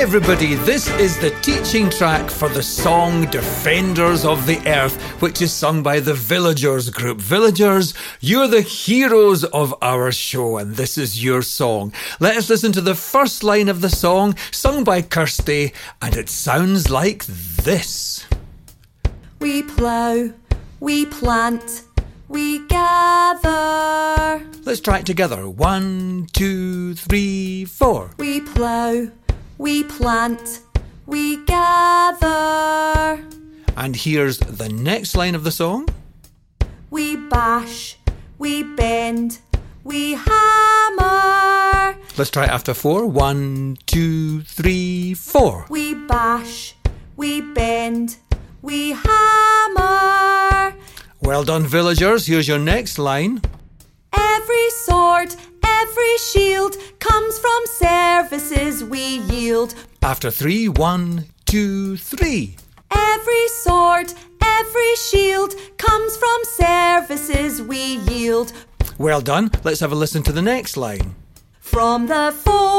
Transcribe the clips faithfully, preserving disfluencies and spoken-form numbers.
everybody, this is the teaching track for the song Defenders of the Earth, which is sung by the Villagers group. Villagers, you're the heroes of our show, and this is your song. Let us listen to the first line of the song, sung by Kirsty, and it sounds like this. We plough, we plant, we gather. Let's try it together. One, two, three, four. We plough, we plant, we gather. And here's the next line of the song. We bash, we bend, we hammer. Let's try it after four. One, two, three, four. We bash, we bend, we hammer. Well done, villagers. Here's your next line. Every sword, every shield comes from services we yield. After three, one, two, three. Every sword, every shield comes from services we yield. Well done. Let's have a listen to the next line. From the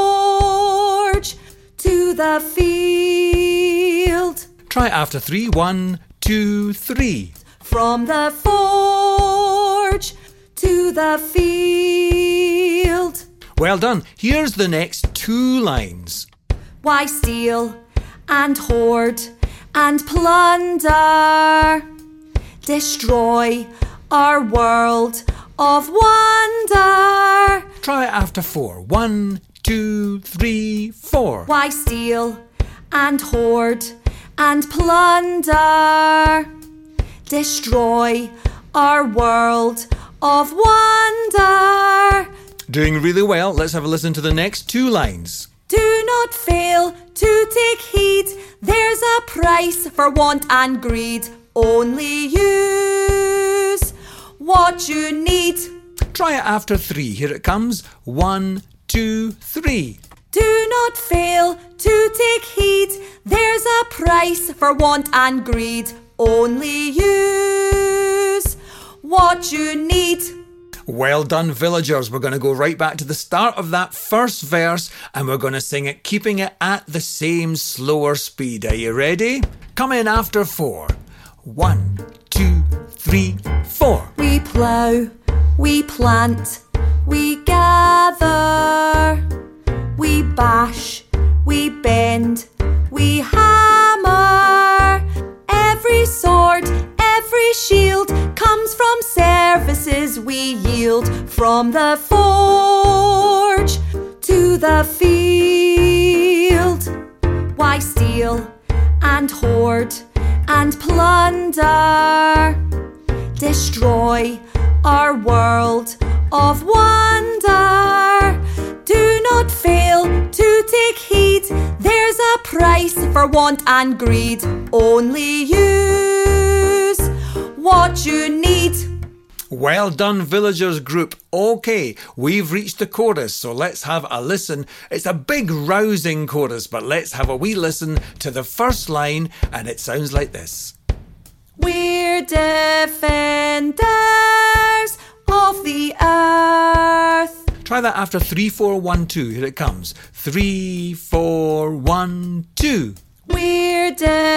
forge to the field. Try it after three. One, two, three. From the forge to the field. Well done. Here's the next two lines. Why steal and hoard and plunder, destroy our world of wonder. Try it after four. One, two, three, four. Why steal and hoard and plunder, destroy our world of wonder. Doing really well. Let's have a listen to the next two lines. Do not fail to take heed. There's a price for want and greed. Only use what you need. Try it after three. Here it comes. One, two, three. Do not fail to take heed. There's a price for want and greed. Only use what you need. Well done, villagers. We're going to go right back to the start of that first verse and we're going to sing it, keeping it at the same slower speed. Are you ready? Come in after four. One, two, three, four. We plough, we plant, we gather. We bash, we bend, we hammer. Every sword, every shield comes from services we yield. From the forge to the field. Why steal and hoard and plunder, destroy our world of wonder. Do not fail to take heed. There's a price for want and greed. Only use what you need. Well done, villagers group. Okay, we've reached the chorus, so let's have a listen. It's a big rousing chorus, but let's have a wee listen to the first line, and it sounds like this. We're defenders of the earth. Try that after three, four, one, two. Here it comes. Three, four, one, two. We're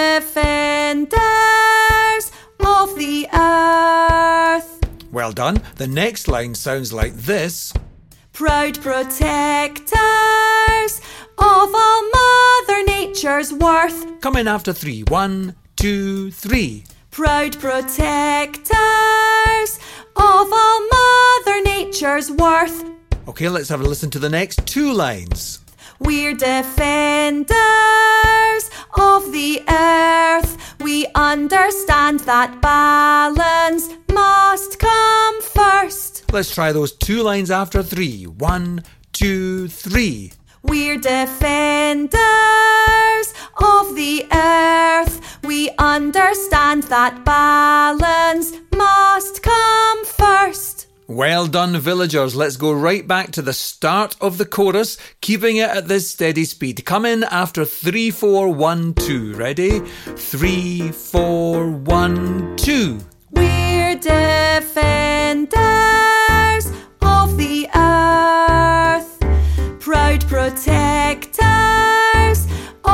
defenders of the earth. Well done. The next line sounds like this. Proud protectors of all Mother Nature's worth. Come in after three. One, two, three. Proud protectors of all Mother Nature's worth. Okay, let's have a listen to the next two lines. We're defenders of the earth. We understand that balance must come first. Let's try those two lines after three. One, two, three. We're defenders of the earth. We understand that balance must come first. Well done, villagers. Let's go right back to the start of the chorus, keeping it at this steady speed. Come in after three, four, one, two. Ready? Three, four, one, two. We're defenders of the earth, proud protectors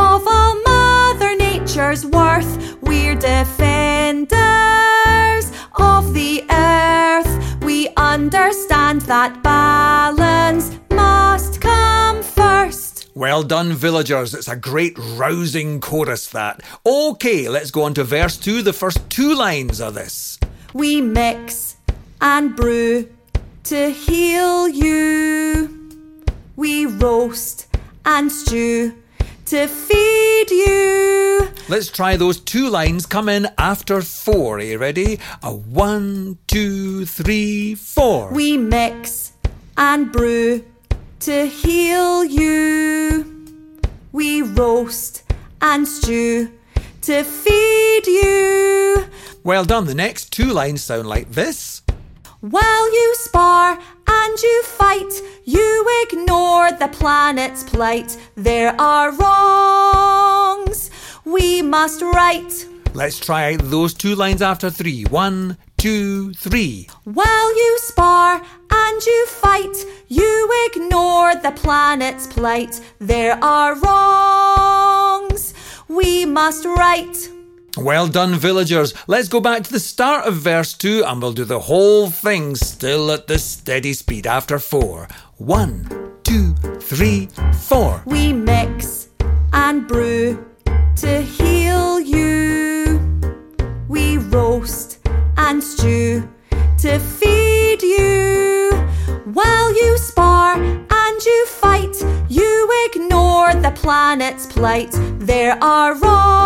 defenders of the earth. We understand that balance must come first. Well done, villagers. It's a great rousing chorus, that. OK, let's go on to verse two, the first two lines of this. We mix and brew to heal you. We roast and stew to feed you. Let's try those two lines. Come in after four. Are you ready? A one, two, three, four. We mix and brew to heal you. We roast and stew to feed you. Well done. The next two lines sound like this. While you spar and you fight, you ignore the planet's plight. There are wrongs we must right. Let's try those two lines after three. One, two, three. While you spar and you fight, you ignore the planet's plight. There are wrongs we must right. Well done, villagers. Let's go back to the start of verse two and we'll do the whole thing still at the steady speed after four. One, two, three, four. We mix and brew to heal you. We roast and stew to feed you. While you spar and you fight, you ignore the planet's plight. There are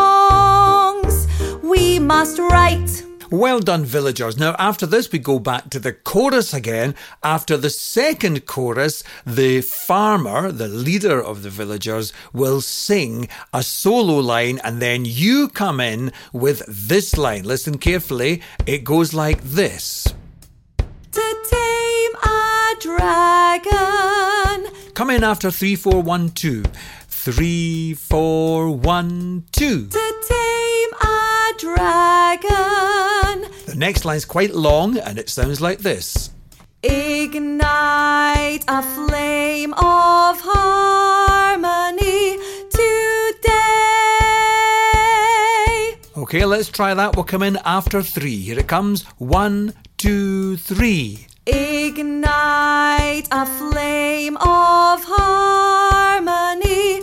wrongs we must right. Well done, villagers. Now, after this, we go back to the chorus again. After the second chorus, the farmer, the leader of the villagers, will sing a solo line, and then you come in with this line. Listen carefully. It goes like this. To tame a dragon. Come in after three, four, one, two. Three, four, one, two. To tame a dragon. The next line's quite long and it sounds like this. Ignite a flame of harmony today. Okay, let's try that. We'll come in after three. Here it comes. One, two, three. Ignite a flame of harmony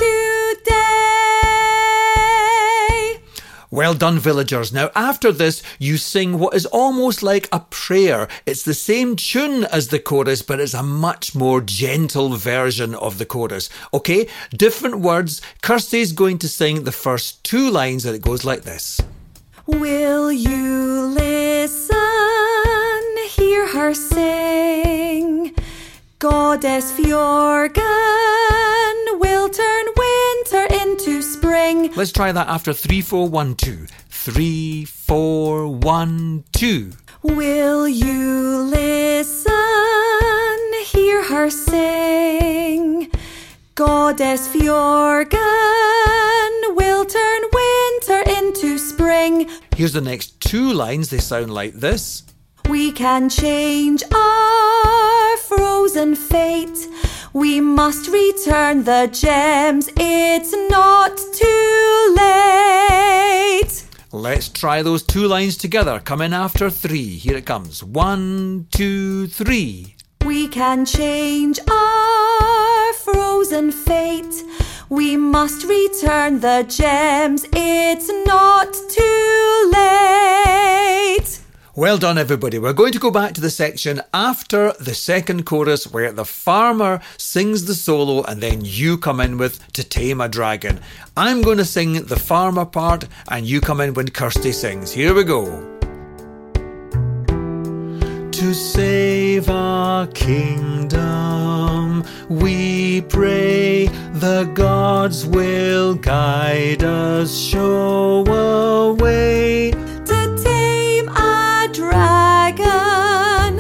today. Well done, villagers. Now, after this, you sing what is almost like a prayer. It's the same tune as the chorus, but it's a much more gentle version of the chorus. Okay, different words. Kirsty's going to sing the first two lines, and it goes like this. Will you listen? Hear her sing. Goddess Fjorgen will turn winter into spring. Let's try that after three, four, one, two. Three, four, one, two. Will you listen? Hear her sing. Goddess Fjorgen will turn winter into spring. Here's the next two lines. They sound like this. We can change our frozen fate. We must return the gems. It's not too late. Let's try those two lines together. Come in after three. Here it comes. One, two, three. We can change our frozen fate. We must return the gems. It's not too late. Well done, everybody. We're going to go back to the section after the second chorus where the farmer sings the solo and then you come in with To Tame a Dragon. I'm going to sing the farmer part and you come in when Kirsty sings. Here we go. To save our kingdom, we pray the gods will guide us, show a way. To tame a dragon,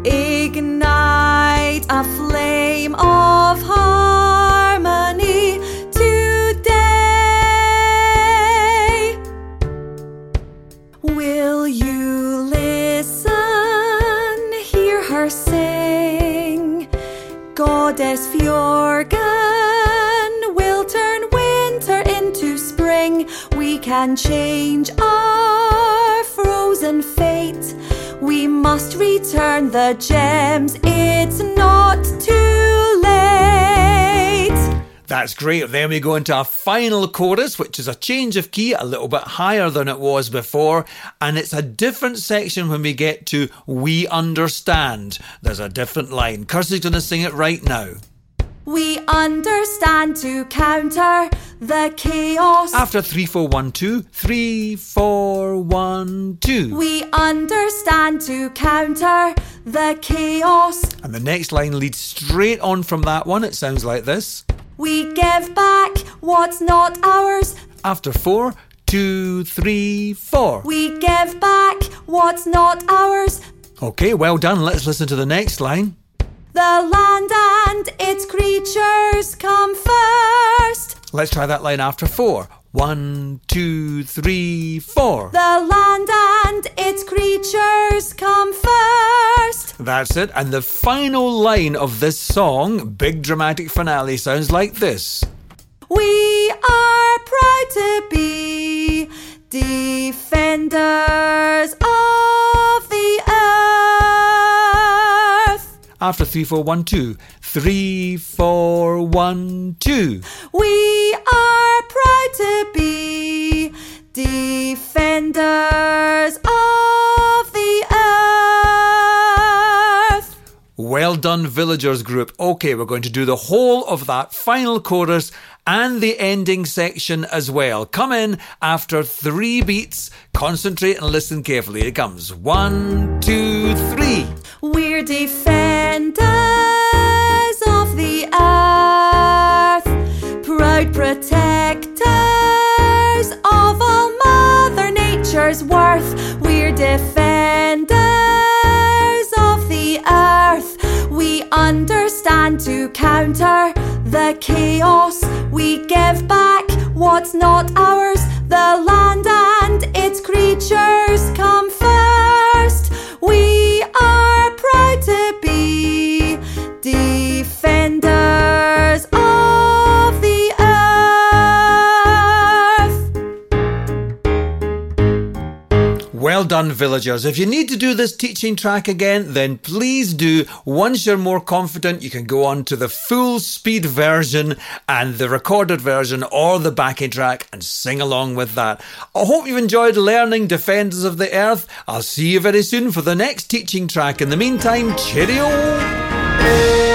ignite a flame of harmony today. Will you listen? Hear her sing. Goddess Fjorgen will turn winter into spring. We can can change our frozen fate. We must return the gems, it's not too late. That's great. Then we go into our final chorus, which is a change of key, a little bit higher than it was before, and it's a different section when we get to We Understand. There's a different line. Kirsty's going to sing it right now. We understand to counter the chaos. After three, four, one, two, three, four, one, two. We understand to counter the chaos. And the next line leads straight on from that one. It sounds like this. We give back what's not ours. After four, two, three, four. We give back what's not ours. Okay, well done. Let's listen to the next line. The land and its creatures come first. Let's try that line after four. One, two, three, four. The land and its creatures come first. That's it. And the final line of this song, big dramatic finale, sounds like this. We are proud to be defenders of the earth. After three, four, one, two. Three, four, one, two. We are proud to be defenders of the earth. Well done, Villagers Group. Okay, we're going to do the whole of that final chorus and the ending section as well. Come in after three beats. Concentrate and listen carefully. It comes. One, two, three. We're defenders of the earth, proud protectors of all Mother Nature's worth. We're defenders of the earth. We understand to counter the chaos. We give back what's not ours. The land and its creatures come first. We are proud to be defenders of the earth. Well done, Villagers. If you need to do this teaching track again, then please do. Once you're more confident, you can go on to the full speed version and the recorded version or the backing track and sing along with that. I hope you've enjoyed learning Defenders of the Earth. I'll see you very soon for the next teaching track. In the meantime, cheerio!